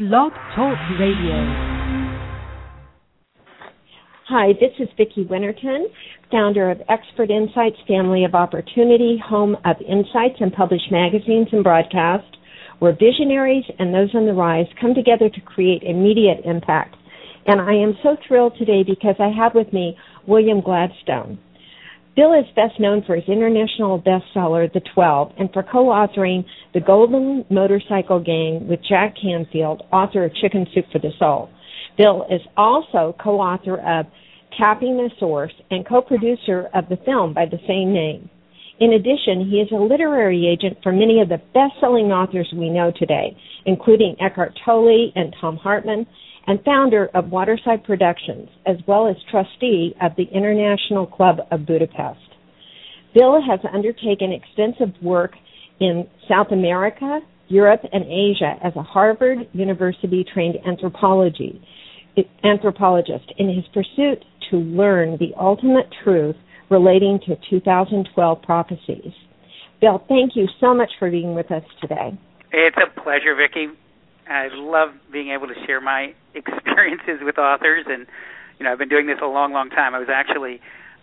Blog Talk Radio. Hi, this is Vicki Winterton, founder of Expert Insights Family of Opportunity, home of insights and published magazines and broadcasts, where visionaries and those on the rise come together to create immediate impact. And I am so thrilled today because I have with me William Gladstone. Bill is best known for his international bestseller, The 12, and for co-authoring The Golden Motorcycle Gang with Jack Canfield, author of Chicken Soup for the Soul. Bill is also co-author of Tapping the Source and co-producer of the film by the same name. In addition, he is a literary agent for many of the best-selling authors we know today, including Eckhart Tolle and Tom Hartman, and founder of Waterside Productions, as well as trustee of the International Club of Budapest. Bill has undertaken extensive work in South America, Europe, and Asia as a Harvard University-trained anthropologist in his pursuit to learn the ultimate truth relating to 2012 prophecies. Bill, thank you so much for being with us today. It's a pleasure, Vicki. I love being able to share my experiences with authors, and I've been doing this a long, long time. I was actually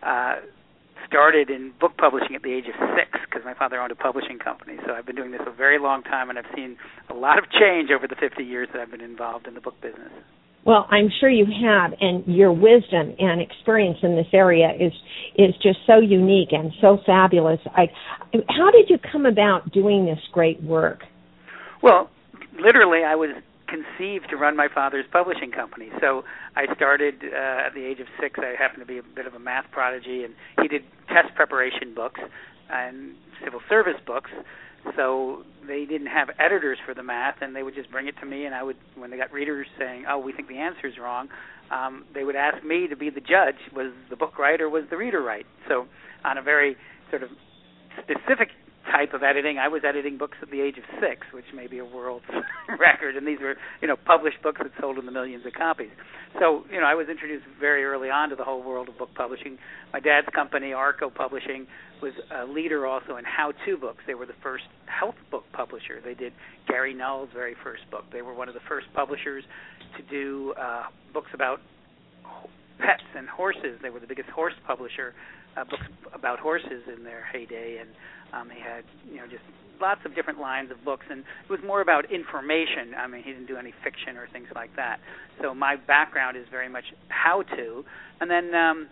started in book publishing at the age of 6 because my father owned a publishing company. So I've been doing this a very long time, and I've seen a lot of change over the 50 years that I've been involved in the book business. Well, I'm sure you have, and your wisdom and experience in this area is just so unique and so fabulous. How did you come about doing this great work? Well, literally, I was conceived to run my father's publishing company. So I started at the age of 6. I happened to be a bit of a math prodigy, and he did test preparation books and civil service books. So they didn't have editors for the math, and they would just bring it to me, and I would, when they got readers saying, oh, we think the answer's wrong, they would ask me to be the judge. Was the book right or was the reader right? So on a very sort of specific type of editing, I was editing books at the age of 6, which may be a world record, and these were, published books that sold in the millions of copies. So, I was introduced very early on to the whole world of book publishing. My dad's company, Arco Publishing, was a leader also in how-to books. They were the first health book publisher. They did Gary Null's very first book. They were one of the first publishers to do books about pets and horses. They were the biggest horse publisher, books about horses in their heyday, and they had, just lots of different lines of books, and it was more about information. I mean, he didn't do any fiction or things like that. So my background is very much how-to. And then,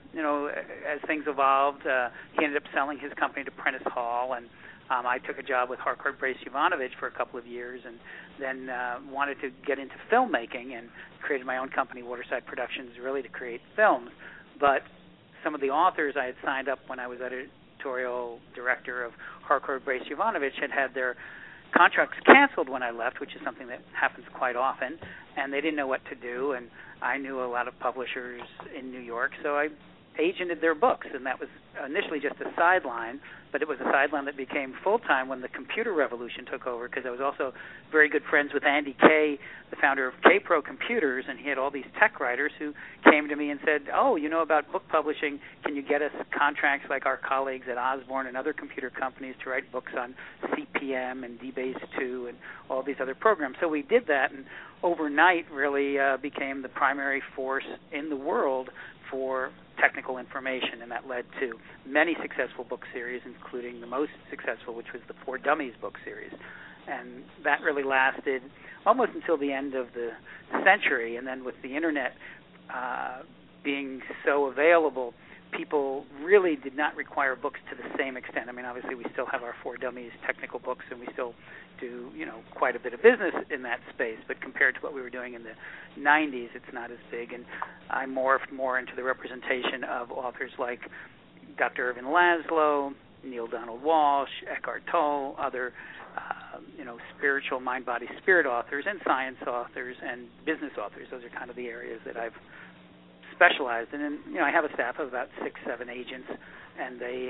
as things evolved, he ended up selling his company to Prentice Hall, and I took a job with Harcourt Brace Yovanovitch for a couple of years, and then wanted to get into filmmaking and created my own company, Waterside Productions, really to create films. But some of the authors I had signed up when I was editorial director of Harcourt Brace Yovanovitch had their contracts canceled when I left, which is something that happens quite often, and they didn't know what to do, and I knew a lot of publishers in New York, so I agented their books, and that was initially just a sideline, but it was a sideline that became full-time when the computer revolution took over, because I was also very good friends with Andy Kay, the founder of K-Pro Computers, and he had all these tech writers who came to me and said, oh, you know about book publishing, can you get us contracts like our colleagues at Osborne and other computer companies to write books on CP/M and DBase 2 and all these other programs? So we did that, and overnight really became the primary force in the world for technical information, and that led to many successful book series, including the most successful, which was the For Dummies book series. And that really lasted almost until the end of the century, and then with the Internet being so available, people really did not require books to the same extent. I mean, obviously we still have our For Dummies technical books, and we still do, quite a bit of business in that space, but compared to what we were doing in the 90s, it's not as big. And I morphed more into the representation of authors like Dr. Irvin Laszlo, Neil Donald Walsh, Eckhart Tolle, other, spiritual mind, body, spirit authors, and science authors, and business authors. Those are kind of the areas that I've specialized in. And, I have a staff of about 6-7 agents, and they,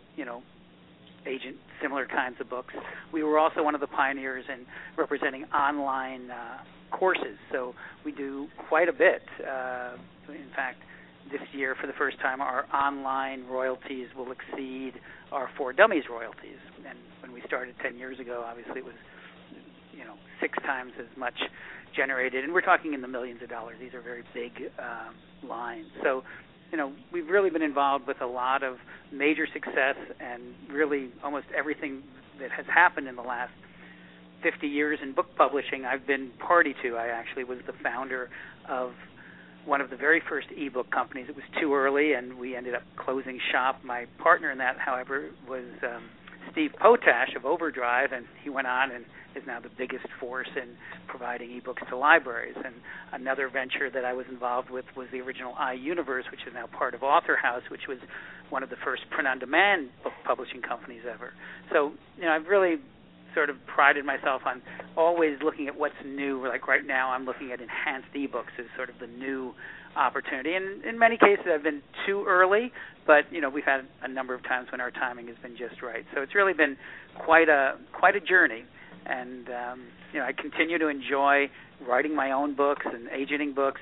agent similar kinds of books. We were also one of the pioneers in representing online courses, so we do quite a bit. In fact, this year, for the first time, our online royalties will exceed our For Dummies royalties. And when we started 10 years ago, obviously it was, 6 times as much generated, and we're talking in the millions of dollars. These are very big lines. So, we've really been involved with a lot of major success, and really almost everything that has happened in the last 50 years in book publishing, I've been party to. I actually was the founder of one of the very first ebook companies. It was too early, and we ended up closing shop. My partner in that, however, was Steve Potash of Overdrive, and he went on and is now the biggest force in providing ebooks to libraries. And another venture that I was involved with was the original iUniverse, which is now part of AuthorHouse, which was one of the first print-on-demand book publishing companies ever. So, I've really sort of prided myself on always looking at what's new. Like right now, I'm looking at enhanced ebooks as sort of the new opportunity. And in many cases, I've been too early, but we've had a number of times when our timing has been just right. So it's really been quite a journey. And I continue to enjoy writing my own books and agenting books.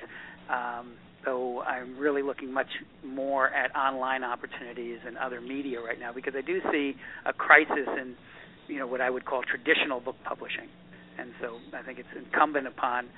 So I'm really looking much more at online opportunities and other media right now, because I do see a crisis in what I would call traditional book publishing. And so I think it's incumbent upon,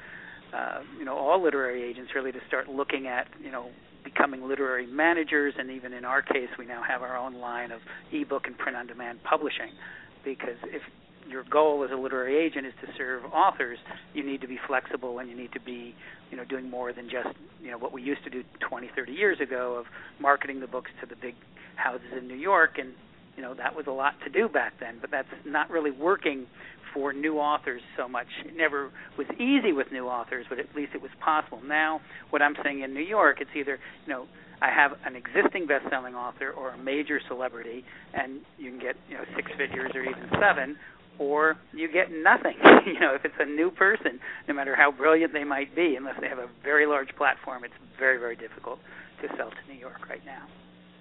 all literary agents really to start looking at, becoming literary managers. And even in our case, we now have our own line of ebook and print-on-demand publishing, because if your goal as a literary agent is to serve authors, you need to be flexible, and you need to be, doing more than just, what we used to do 20, 30 years ago of marketing the books to the big houses in New York. And that was a lot to do back then, but that's not really working for new authors so much. It never was easy with new authors, but at least it was possible. Now, what I'm saying in New York, it's either, I have an existing best-selling author or a major celebrity, and you can get, 6 figures or even 7, or you get nothing. If it's a new person, no matter how brilliant they might be, unless they have a very large platform, it's very, very difficult to sell to New York right now.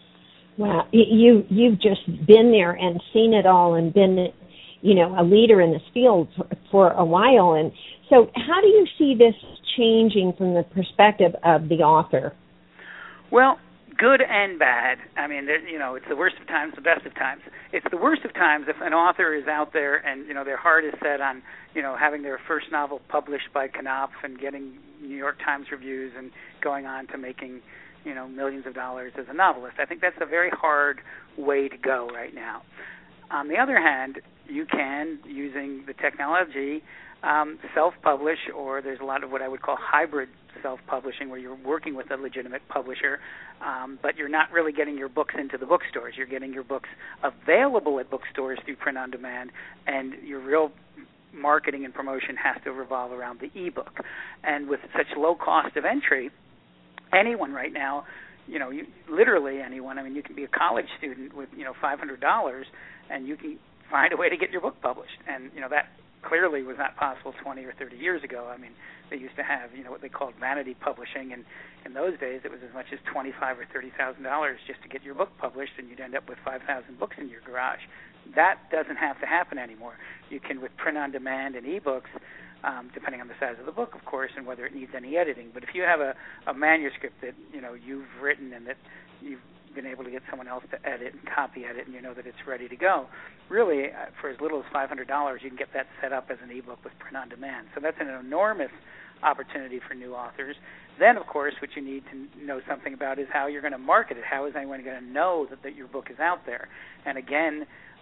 Wow, you've just been there and seen it all, and been, a leader in this field for a while. And so, how do you see this changing from the perspective of the author? Well, good and bad. I mean, it's the worst of times, the best of times. It's the worst of times if an author is out there and their heart is set on having their first novel published by Knopf and getting New York Times reviews and going on to making millions of dollars as a novelist. I think that's a very hard way to go right now. On the other hand, you can, using the technology, self-publish, or there's a lot of what I would call hybrid self-publishing, where you're working with a legitimate publisher, but you're not really getting your books into the bookstores. You're getting your books available at bookstores through print-on-demand, and your real marketing and promotion has to revolve around the ebook. And with such low cost of entry, anyone right now, literally anyone. I mean, you can be a college student with, $500, and you can find a way to get your book published. And, that clearly was not possible 20 or 30 years ago. I mean, they used to have, what they called vanity publishing, and in those days it was as much as $25,000 or $30,000 just to get your book published, and you'd end up with 5,000 books in your garage. That doesn't have to happen anymore. You can, with print-on-demand and ebooks, depending on the size of the book, of course, and whether it needs any editing. But if you have a manuscript that, you've written and that you've been able to get someone else to edit and copy edit, and that it's ready to go, really, for as little as $500, you can get that set up as an ebook with print-on-demand. So that's an enormous opportunity for new authors. Then, of course, what you need to know something about is how you're going to market it. How is anyone going to know that your book is out there? And again,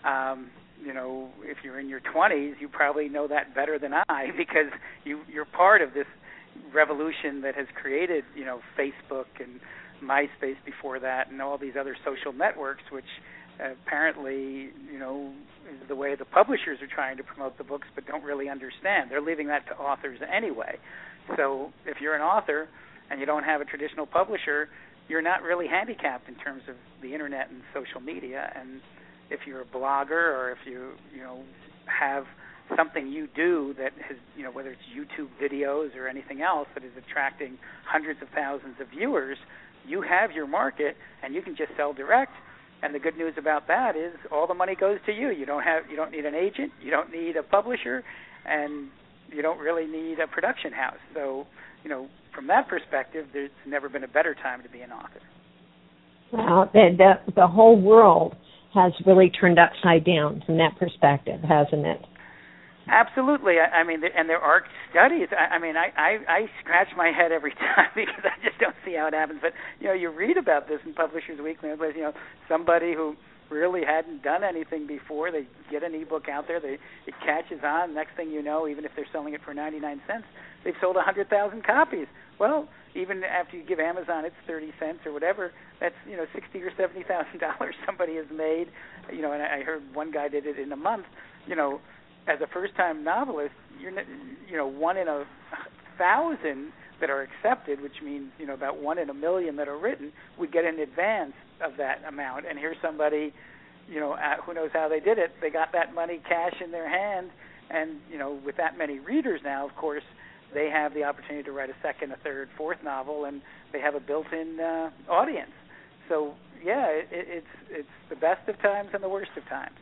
if you're in your 20s, you probably know that better than I, because you're part of this revolution that has created, Facebook and MySpace before that, and all these other social networks, which apparently, is the way the publishers are trying to promote the books, but don't really understand. They're leaving that to authors anyway. So if you're an author and you don't have a traditional publisher, you're not really handicapped in terms of the internet and social media. And if you're a blogger, or if you have something you do that has, whether it's YouTube videos or anything else that is attracting hundreds of thousands of viewers, you have your market, and you can just sell direct. And the good news about that is all the money goes to you. You don't need an agent, you don't need a publisher, and you don't really need a production house. So, from that perspective, there's never been a better time to be an author. Wow, the whole world has really turned upside down from that perspective, hasn't it? Absolutely. I mean, and there are studies. I mean, I scratch my head every time because I just don't see how it happens. But, you read about this in Publishers Weekly. Somebody who really hadn't done anything before, they get an ebook out there, it catches on. Next thing you know, even if they're selling it for 99 cents, they've sold 100,000 copies. Well, even after you give Amazon its 30 cents or whatever, that's $60,000 or $70,000 somebody has made. And I heard one guy did it in a month. As a first-time novelist, you're 1 in 1,000 that are accepted, which means about 1 in 1,000,000 that are written, would get an advance of that amount. And here's somebody, who knows how they did it. They got that money cash in their hand, and with that many readers now, of course, they have the opportunity to write a second, a third, fourth novel, and they have a built-in audience. So yeah, it's the best of times and the worst of times.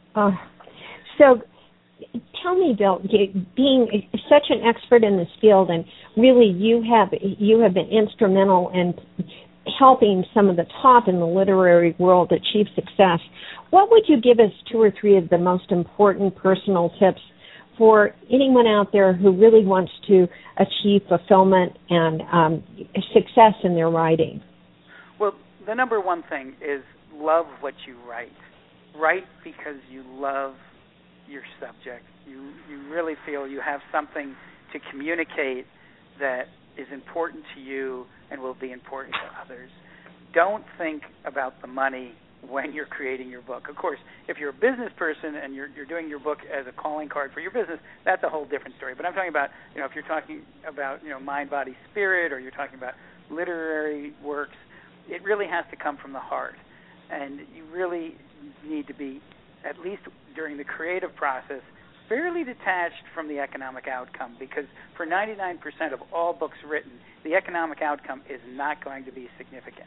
So tell me, Bill, being such an expert in this field, and really you have been instrumental in helping some of the top in the literary world achieve success. What would you give us 2 or 3 of the most important personal tips for anyone out there who really wants to achieve fulfillment and success in their writing? Well, the number one thing is love what you write. Write because you love your subject. You really feel you have something to communicate that is important to you and will be important to others. Don't think about the money when you're creating your book. Of course, if you're a business person and you're doing your book as a calling card for your business, that's a whole different story. But I'm talking about, if you're talking about, mind, body, spirit, or you're talking about literary works, it really has to come from the heart. And you really need to be, at least during the creative process, fairly detached from the economic outcome, because for 99% of all books written, the economic outcome is not going to be significant.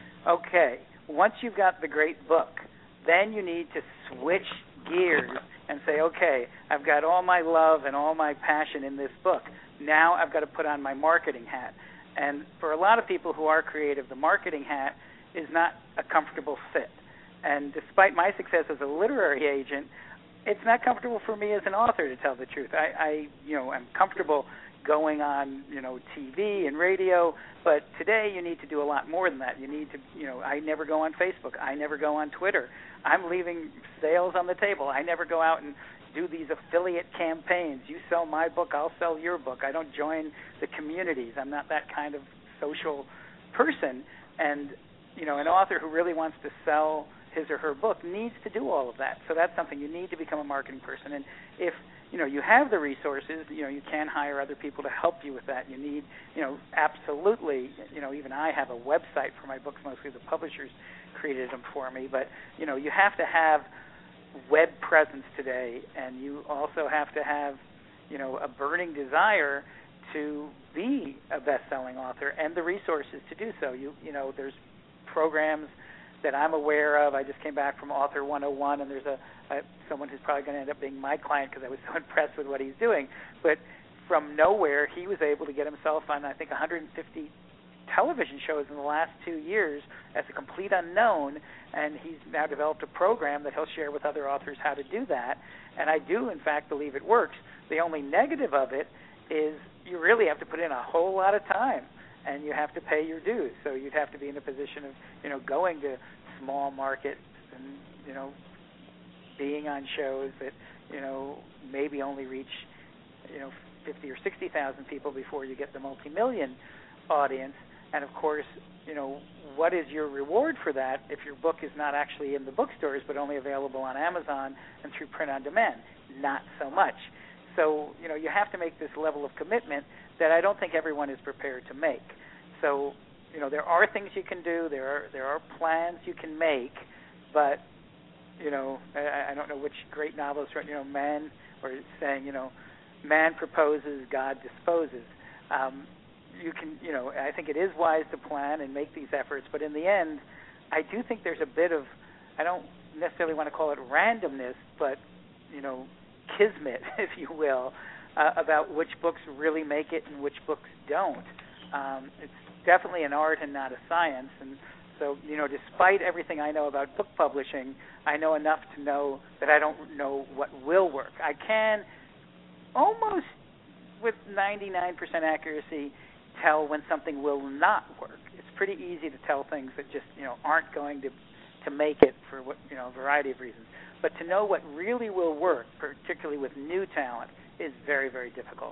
Okay, once you've got the great book, then you need to switch gears and say, okay, I've got all my love and all my passion in this book. Now I've got to put on my marketing hat. And for a lot of people who are creative, the marketing hat is not a comfortable fit. And despite my success as a literary agent, it's not comfortable for me as an author, to tell the truth. I'm comfortable going on, TV and radio, but today you need to do a lot more than that. You need to, I never go on Facebook. I never go on Twitter. I'm leaving sales on the table. I never go out and do these affiliate campaigns. You sell my book, I'll sell your book. I don't join the communities. I'm not that kind of social person. And, an author who really wants to sell his or her book needs to do all of that. So that's something you need to become a marketing person. And if you have the resources, you can hire other people to help you with that. You need, absolutely, even I have a website for my books. Mostly the publishers created them for me. But, you have to have web presence today, and you also have to have, a burning desire to be a best-selling author and the resources to do so. There's programs that I'm aware of. I just came back from Author 101, and there's someone who's probably going to end up being my client because I was so impressed with what he's doing. But from nowhere, he was able to get himself on, I think, 150 television shows in the last 2 years as a complete unknown, and he's now developed a program that he'll share with other authors how to do that. And I do, in fact, believe it works. The only negative of it is you really have to put in a whole lot of time, and you have to pay your dues. So you'd have to be in a position of, going to small markets and, being on shows that, maybe only reach, 50 or 60,000 people before you get the multi-million audience. And, of course, what is your reward for that if your book is not actually in the bookstores but only available on Amazon and through print on demand? Not so much. So, you have to make this level of commitment that I don't think everyone is prepared to make. So, there are things you can do. There are plans you can make, but, I don't know which great novelist wrote, man, or saying, man proposes, God disposes. You can, I think it is wise to plan and make these efforts, but in the end, I do think there's a bit of, I don't necessarily want to call it randomness, but, kismet, if you will, about which books really make it and which books don't. It's definitely an art and not a science, and so, despite everything I know about book publishing, I know enough to know that I don't know what will work. I can almost with 99% accuracy tell when something will not work. It's pretty easy to tell things that just aren't going to make it for a variety of reasons. But to know what really will work, particularly with new talent, is very, very difficult.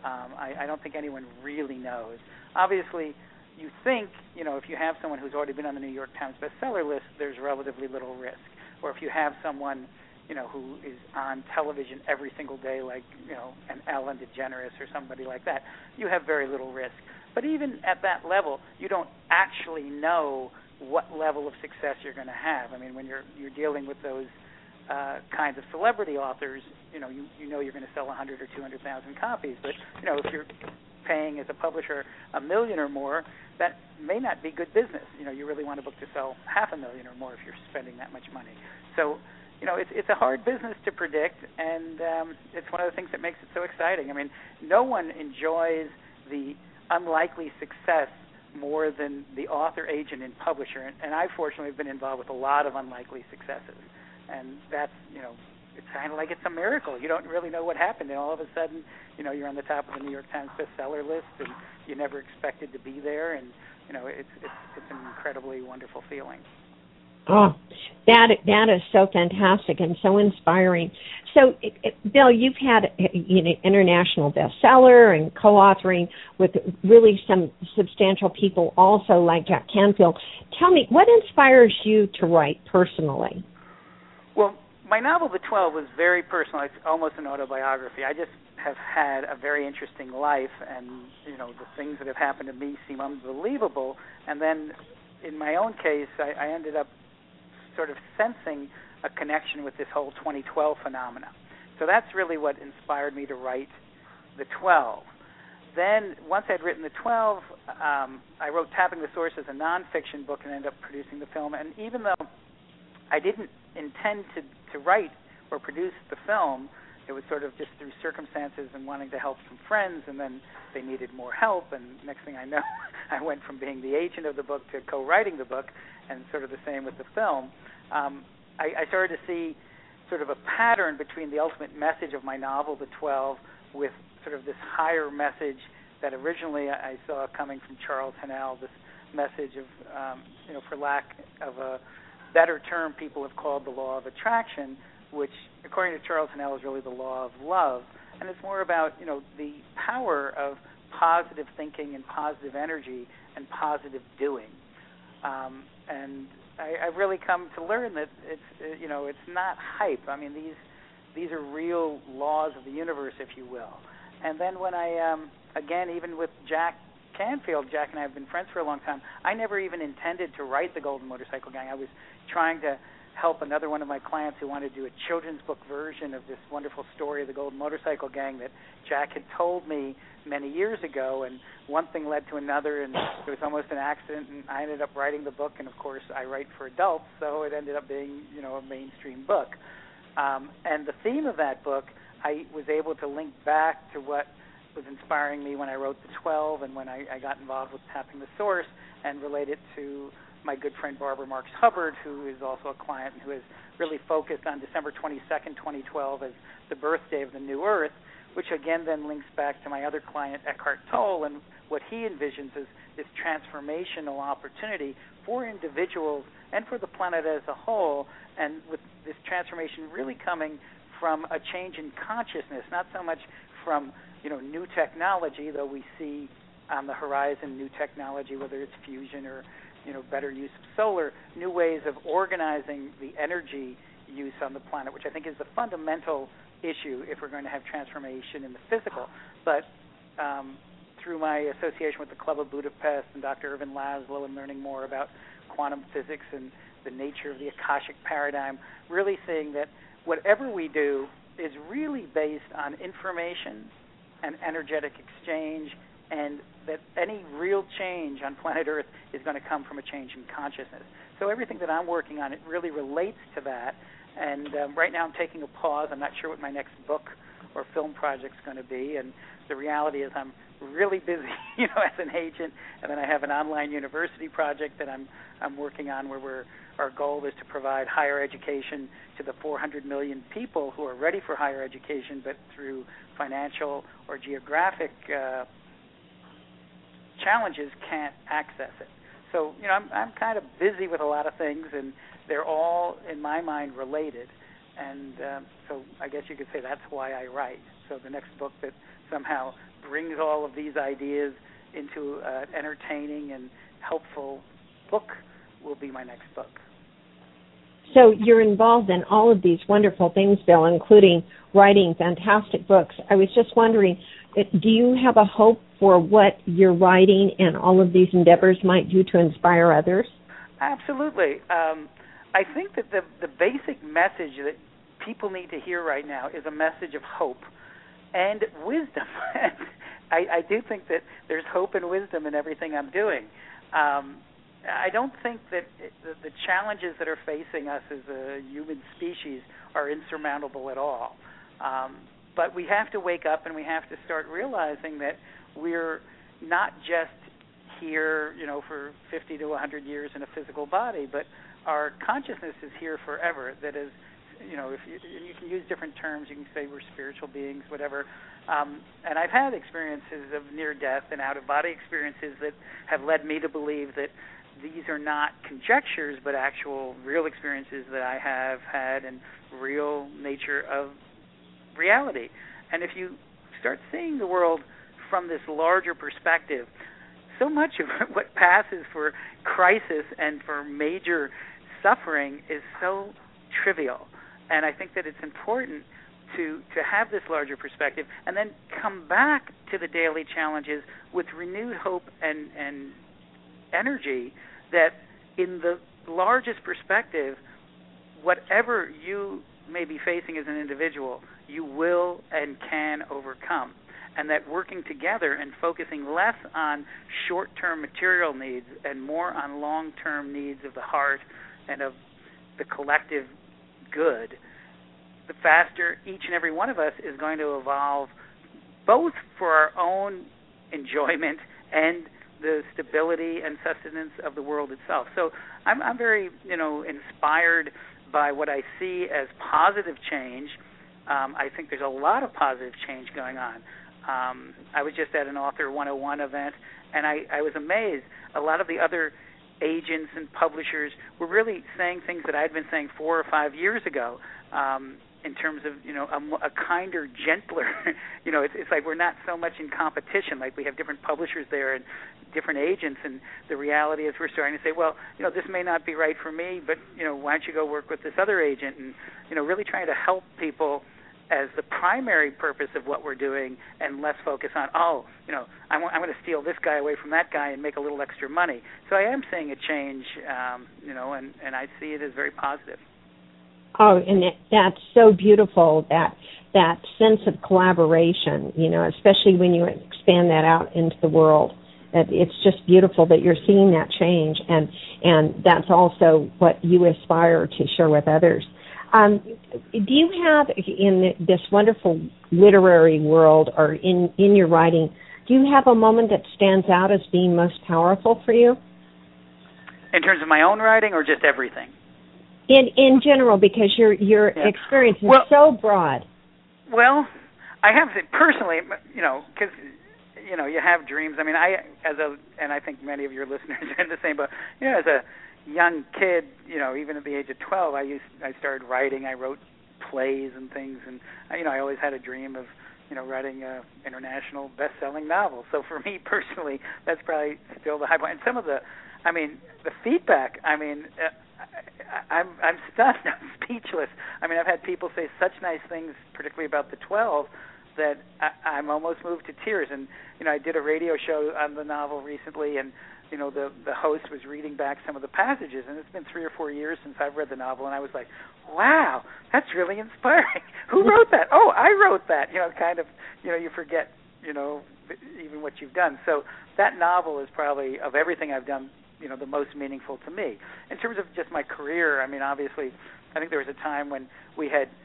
I don't think anyone really knows. Obviously, you think, if you have someone who's already been on the New York Times bestseller list, there's relatively little risk. Or if you have someone, who is on television every single day, like, an Ellen DeGeneres or somebody like that, you have very little risk. But even at that level, you don't actually know what level of success you're going to have. I mean, when you're dealing with those kinds of celebrity authors, you know you're going to sell 100 or 200,000 copies. But if you're paying as a publisher $1 million or more, that may not be good business. You really want a book to sell $500,000 or more if you're spending that much money. So, it's a hard business to predict, and it's one of the things that makes it so exciting. I mean, no one enjoys the unlikely success more than the author, agent, and publisher. And I, fortunately, have been involved with a lot of unlikely successes. And that's, it's kind of like it's a miracle. You don't really know what happened, and all of a sudden, you're on the top of the New York Times bestseller list, and you never expected to be there. And, it's an incredibly wonderful feeling. Oh, that is so fantastic and so inspiring. So, Bill, you've had international bestseller and co-authoring with really some substantial people also, like Jack Canfield. Tell me, what inspires you to write personally? Well, my novel, The 12, was very personal. It's almost an autobiography. I just have had a very interesting life, and, the things that have happened to me seem unbelievable. And then, in my own case, I ended up sort of sensing a connection with this whole 2012 phenomena. So that's really what inspired me to write The 12. Then, once I'd written The 12, I wrote Tapping the Source as a nonfiction book and ended up producing the film. And even though I didn't intend to write or produce the film, it was sort of just through circumstances and wanting to help some friends, and then they needed more help, and next thing I know, I went from being the agent of the book to co-writing the book, and sort of the same with the film. I started to see sort of a pattern between the ultimate message of my novel, The 12, with sort of this higher message that originally I saw coming from Charles Haanel, this message of, for lack of a better term, people have called the law of attraction, which, according to Charles Haanel, is really the law of love. And it's more about, the power of positive thinking and positive energy and positive doing. And I've really come to learn that it's not hype. I mean, these are real laws of the universe, if you will. And then when I, again, even with Jack Canfield, Jack and I have been friends for a long time, I never even intended to write The Golden Motorcycle Gang. I was trying to help another one of my clients who wanted to do a children's book version of this wonderful story of the Golden Motorcycle Gang that Jack had told me many years ago, and one thing led to another, and it was almost an accident, and I ended up writing the book, and of course I write for adults, so it ended up being, a mainstream book. And the theme of that book, I was able to link back to what was inspiring me when I wrote The 12 and when I got involved with Tapping the Source, and relate it to my good friend Barbara Marx Hubbard, who is also a client and who has really focused on December 22nd, 2012 as the birthday of the new Earth, which again then links back to my other client, Eckhart Tolle, and what he envisions as this transformational opportunity for individuals and for the planet as a whole, and with this transformation really coming from a change in consciousness, not so much from new technology, though we see on the horizon new technology, whether it's fusion or better use of solar, new ways of organizing the energy use on the planet, which I think is the fundamental issue if we're going to have transformation in the physical. But through my association with the Club of Budapest and Dr. Irvin Laszlo and learning more about quantum physics and the nature of the Akashic paradigm, really seeing that whatever we do is really based on information and energetic exchange, and that any real change on planet Earth is going to come from a change in consciousness. So everything that I'm working on, it really relates to that. And right now I'm taking a pause. I'm not sure what my next book or film project's going to be. And the reality is I'm really busy, as an agent, and then I have an online university project that I'm working on where our goal is to provide higher education to the 400 million people who are ready for higher education, but through financial or geographic challenges can't access it. So, I'm kind of busy with a lot of things, and they're all, in my mind, related. And so I guess you could say that's why I write. So the next book that somehow brings all of these ideas into an entertaining and helpful book will be my next book. So you're involved in all of these wonderful things, Bill, including writing fantastic books. I was just wondering, do you have a hope for what your writing and all of these endeavors might do to inspire others? Absolutely. I think that the basic message that people need to hear right now is a message of hope and wisdom. I do think that there's hope and wisdom in everything I'm doing. I don't think that the challenges that are facing us as a human species are insurmountable at all. But we have to wake up and we have to start realizing that we're not just here, for 50 to 100 years in a physical body, but our consciousness is here forever. That is, if you can use different terms, you can say we're spiritual beings, whatever. And I've had experiences of near death and out-of-body experiences that have led me to believe that these are not conjectures, but actual real experiences that I have had and real nature of reality. And if you start seeing the world from this larger perspective, so much of what passes for crisis and for major suffering is so trivial. And I think that it's important to have this larger perspective and then come back to the daily challenges with renewed hope and energy that in the largest perspective, whatever you may be facing as an individual, you will and can overcome. And that working together and focusing less on short-term material needs and more on long-term needs of the heart and of the collective good, the faster each and every one of us is going to evolve, both for our own enjoyment and the stability and sustenance of the world itself. So I'm very, inspired by what I see as positive change. I think there's a lot of positive change going on. I was just at an Author 101 event, and I was amazed. A lot of the other agents and publishers were really saying things that I'd been saying 4 or 5 years ago, in terms of, a kinder, gentler, it's like we're not so much in competition. Like we have different publishers there and different agents, and the reality is we're starting to say, well, this may not be right for me, but, why don't you go work with this other agent? And, really trying to help people as the primary purpose of what we're doing, and less focus on, I'm going to steal this guy away from that guy and make a little extra money. So I am seeing a change, and I see it as very positive. Oh, and that's so beautiful, that sense of collaboration, especially when you expand that out into the world. It's just beautiful that you're seeing that change, and that's also what you aspire to share with others. Do you have, in this wonderful literary world or in your writing, do you have a moment that stands out as being most powerful for you? In terms of my own writing or just everything? In general, because your experience is so broad. Well, I have to say, personally, because, you have dreams. I mean, and I think many of your listeners are in the same boat, as a young kid, even at the age of 12, I started writing. I wrote plays and things, and I always had a dream of writing an international best-selling novel. So for me personally, that's probably still the high point. And some of the feedback, I'm stunned. I'm speechless. I mean, I've had people say such nice things, particularly about the 12, that I'm almost moved to tears. And I did a radio show on the novel recently, and the host was reading back some of the passages, and it's been 3 or 4 years since I've read the novel, and I was like, wow, that's really inspiring. Who wrote that? Oh, I wrote that. Kind of, you forget, even what you've done. So that novel is probably, of everything I've done, the most meaningful to me. In terms of just my career, I mean, obviously, I think there was a time when we had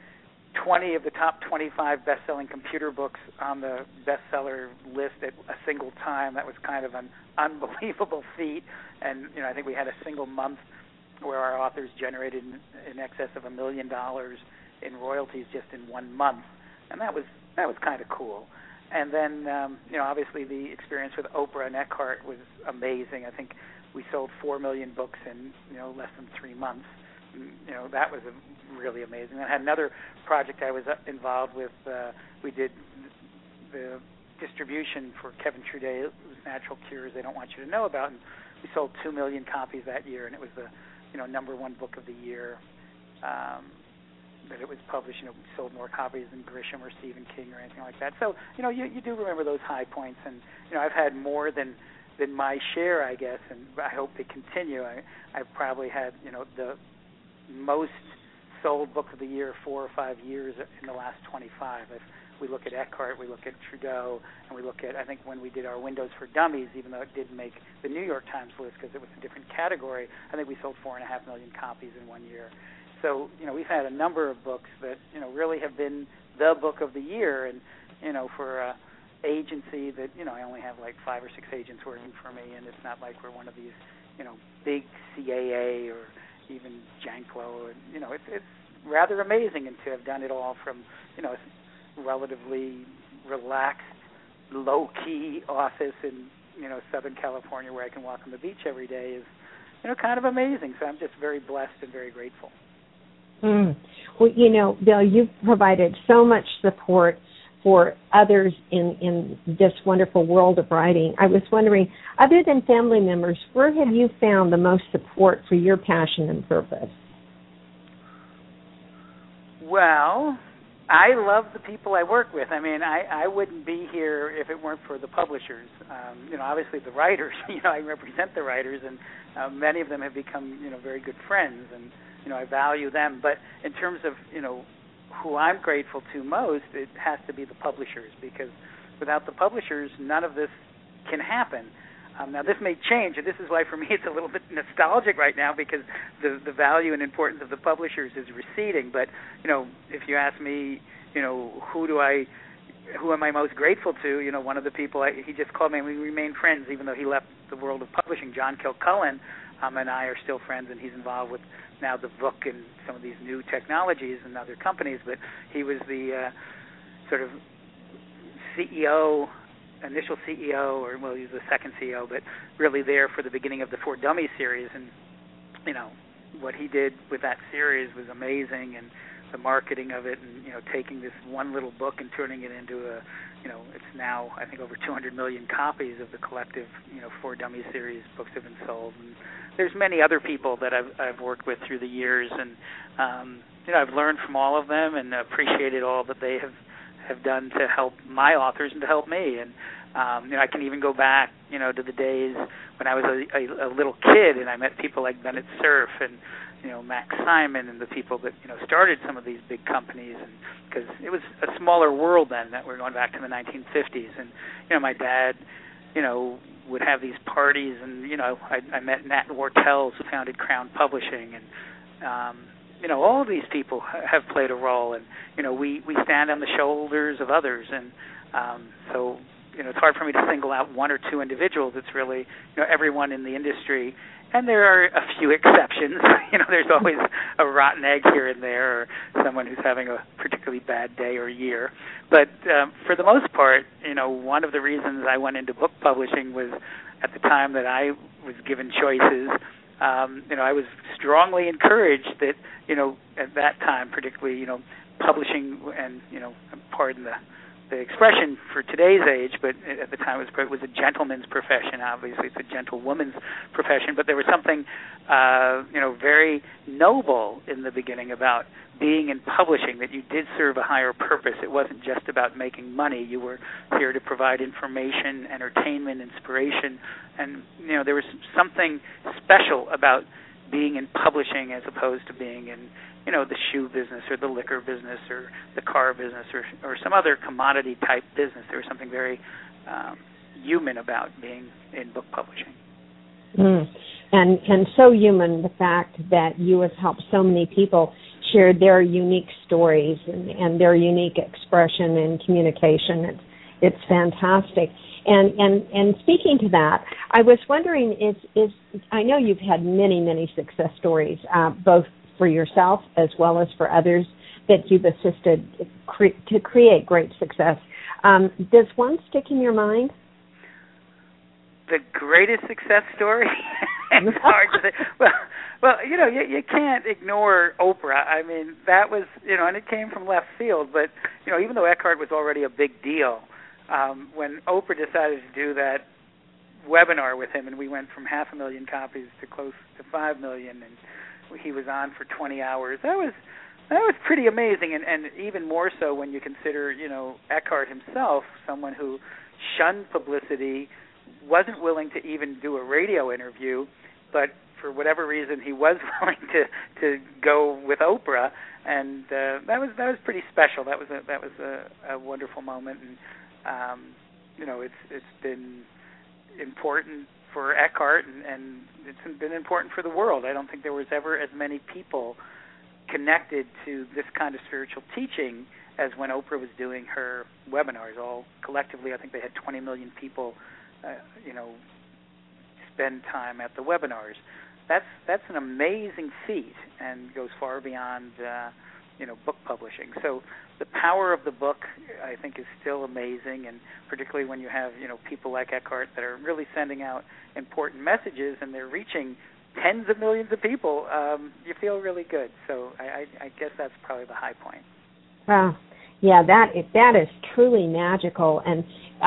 20 of the top 25 best-selling computer books on the bestseller list at a single time. That was kind of an unbelievable feat. And, I think we had a single month where our authors generated in excess of $1 million in royalties just in 1 month. And that was kind of cool. And then, obviously the experience with Oprah and Eckhart was amazing. I think we sold 4 million books in, less than 3 months. That was really amazing. I had another project I was involved with. We did the distribution for Kevin Trudet's Natural Cures They Don't Want You to Know About, and we sold 2 million copies that year, and it was the number one book of the year that it was published. We sold more copies than Grisham or Stephen King or anything like that. So you do remember those high points, and I've had more than my share, I guess, and I hope they continue. I've probably had the most sold book of the year 4 or 5 years in the last 25. If we look at Eckhart, we look at Trudeau, and we look at, I think when we did our Windows for Dummies, even though it didn't make the New York Times list because it was a different category, I think we sold 4.5 million copies in 1 year. So, we've had a number of books that, really have been the book of the year. And, for an agency that, I only have like 5 or 6 agents working for me, and it's not like we're one of these, big CAA or even Janklow. And, it's rather amazing and to have done it all from, a relatively relaxed, low-key office in, Southern California where I can walk on the beach every day is, kind of amazing. So I'm just very blessed and very grateful. Well, Bill, you've provided so much support for others in this wonderful world of writing. I was wondering, other than family members, where have you found the most support for your passion and purpose? Well, I love the people I work with. I mean, I wouldn't be here if it weren't for the publishers. Obviously the writers, I represent the writers, and many of them have become, very good friends, and, I value them. But in terms of, who I'm grateful to most, it has to be the publishers, because without the publishers, none of this can happen. Now, this may change, and this is why, for me, it's a little bit nostalgic right now, because the value and importance of the publishers is receding. But, if you ask me, who am I most grateful to, one of the people, he just called me, and we remain friends, even though he left the world of publishing. John Kilcullen and I are still friends, and he's involved with now the book and some of these new technologies and other companies. But he was the sort of CEO, initial CEO, or, well, he was the second CEO, but really there for the beginning of the For Dummies series. And, what he did with that series was amazing, and the marketing of it, and, taking this one little book and turning it into a, it's now, I think, over 200 million copies of the collective, For Dummies series books have been sold. And there's many other people that I've worked with through the years, and, I've learned from all of them and appreciated all that they have done to help my authors and to help me. And I can even go back, to the days when I was a little kid, and I met people like Bennett Cerf and Max Simon and the people that started some of these big companies, and because it was a smaller world then. That we're going back to the 1950s, and my dad, would have these parties, and I met Nat Wortels, who founded Crown Publishing, and all of these people have played a role, and we stand on the shoulders of others, and so it's hard for me to single out one or two individuals. It's really everyone in the industry, and there are a few exceptions. There's always a rotten egg here and there, or someone who's having a particularly bad day or year. But for the most part, one of the reasons I went into book publishing was at the time that I was given choices. I was strongly encouraged that, at that time, particularly, publishing and, pardon the expression for today's age, but at the time it was a gentleman's profession. Obviously, it's a gentlewoman's profession, but there was something, very noble in the beginning about being in publishing, that you did serve a higher purpose. It wasn't just about making money. You were here to provide information, entertainment, inspiration, and, there was something special about being in publishing as opposed to being in, the shoe business or the liquor business or the car business or some other commodity type business. There was something very human about being in book publishing. And so human, the fact that you have helped so many people shared their unique stories and their unique expression and communication. It's fantastic. And speaking to that, I was wondering, is I know you've had many success stories, both for yourself as well as for others that you've assisted to create great success. Does one stick in your mind? The greatest success story? It's hard to say. Well, you can't ignore Oprah. I mean, that was, and it came from left field, but, even though Eckhart was already a big deal, when Oprah decided to do that webinar with him, and we went from 500,000 copies to close to 5 million, and he was on for 20 hours, that was pretty amazing, and even more so when you consider, Eckhart himself, someone who shunned publicity, wasn't willing to even do a radio interview, but for whatever reason he was willing to go with Oprah, and that was pretty special. That was a wonderful moment, and it's been important for Eckhart, and it's been important for the world. I don't think there was ever as many people connected to this kind of spiritual teaching as when Oprah was doing her webinars. All collectively, I think they had 20 million people, spend time at the webinars. That's an amazing feat and goes far beyond, book publishing. So the power of the book, I think, is still amazing, and particularly when you have, people like Eckhart that are really sending out important messages and they're reaching tens of millions of people, you feel really good. So I guess that's probably the high point. Wow. Yeah, that is truly magical, and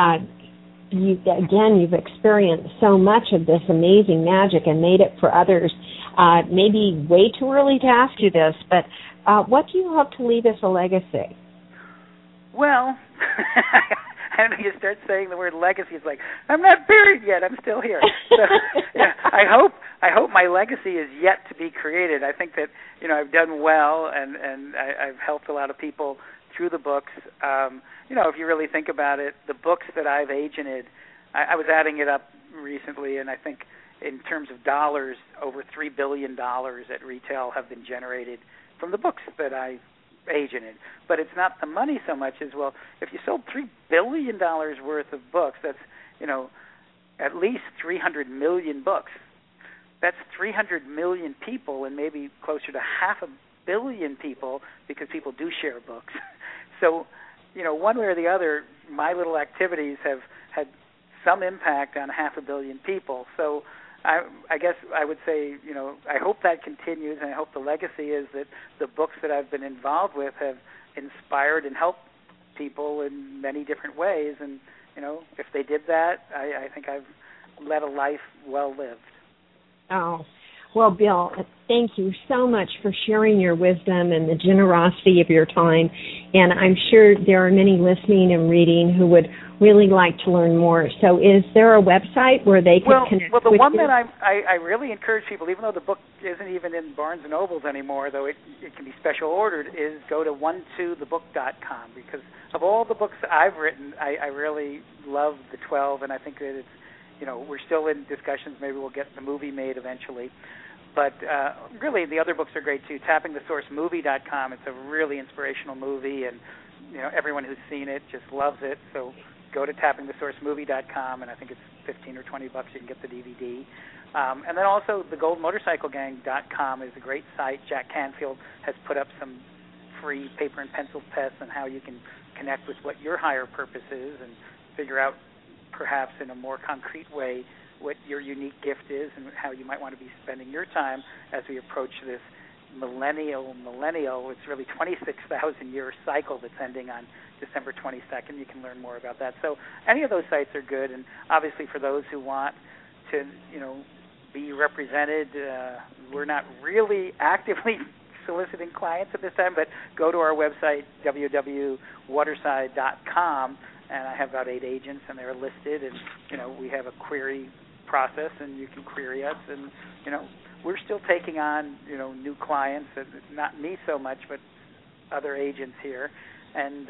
you've experienced so much of this amazing magic and made it for others. Maybe way too early to ask you this, but what do you hope to leave as a legacy? Well, I don't know, you start saying the word legacy, it's like, I'm not buried yet, I'm still here. So, I hope my legacy is yet to be created. I think that, I've done well, and I've helped a lot of people through the books. If you really think about it, the books that I've agented, I was adding it up recently, and I think in terms of dollars, over $3 billion at retail have been generated from the books that I agented. But it's not the money so much as, well, if you sold $3 billion worth of books, that's, at least 300 million books. That's 300 million people, and maybe closer to 500 million people, because people do share books. So, one way or the other, my little activities have had some impact on 500 million people. So I guess I would say, I hope that continues, and I hope the legacy is that the books that I've been involved with have inspired and helped people in many different ways. And, if they did that, I think I've led a life well lived. Oh, well, Bill, thank you so much for sharing your wisdom and the generosity of your time. And I'm sure there are many listening and reading who would really like to learn more. So is there a website where they can connect with you? Well, the one that I really encourage people, even though the book isn't even in Barnes & Nobles anymore, though it can be special ordered, is go to 12thebook.com, because of all the books I've written, I really love the 12, and I think that it's, we're still in discussions. Maybe we'll get the movie made eventually. But really, the other books are great, too. TappingTheSourceMovie.com, it's a really inspirational movie, and everyone who's seen it just loves it. So go to TappingTheSourceMovie.com, and I think it's $15 or $20 you can get the DVD. And then also the GoldMotorcycleGang.com is a great site. Jack Canfield has put up some free paper and pencil tests on how you can connect with what your higher purpose is and figure out perhaps in a more concrete way what your unique gift is and how you might want to be spending your time as we approach this millennial. It's really 26,000-year cycle that's ending on December 22nd. You can learn more about that. So any of those sites are good, and obviously for those who want to, be represented, we're not really actively soliciting clients at this time, but go to our website, www.waterside.com, and I have about 8 agents, and they're listed, and, we have a query process, and you can query us, and, we're still taking on, new clients, not me so much, but other agents here, and,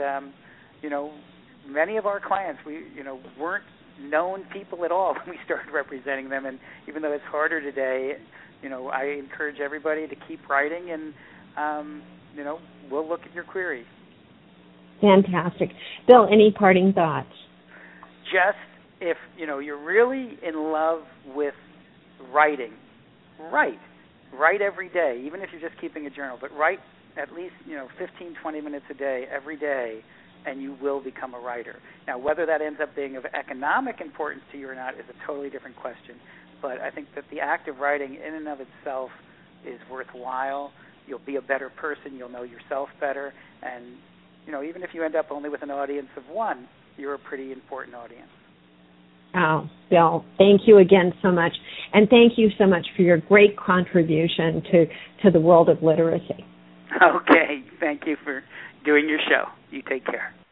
many of our clients, we, weren't known people at all when we started representing them, and even though it's harder today, I encourage everybody to keep writing, and we'll look at your queries. Fantastic. Bill, any parting thoughts? Just if, you're really in love with writing, write every day, even if you're just keeping a journal, but write at least, 15, 20 minutes a day, every day, and you will become a writer. Now, whether that ends up being of economic importance to you or not is a totally different question, but I think that the act of writing in and of itself is worthwhile. You'll be a better person. You'll know yourself better, and, even if you end up only with an audience of one, you're a pretty important audience. Oh, Bill, thank you again so much. And thank you so much for your great contribution to the world of literacy. Okay. Thank you for doing your show. You take care.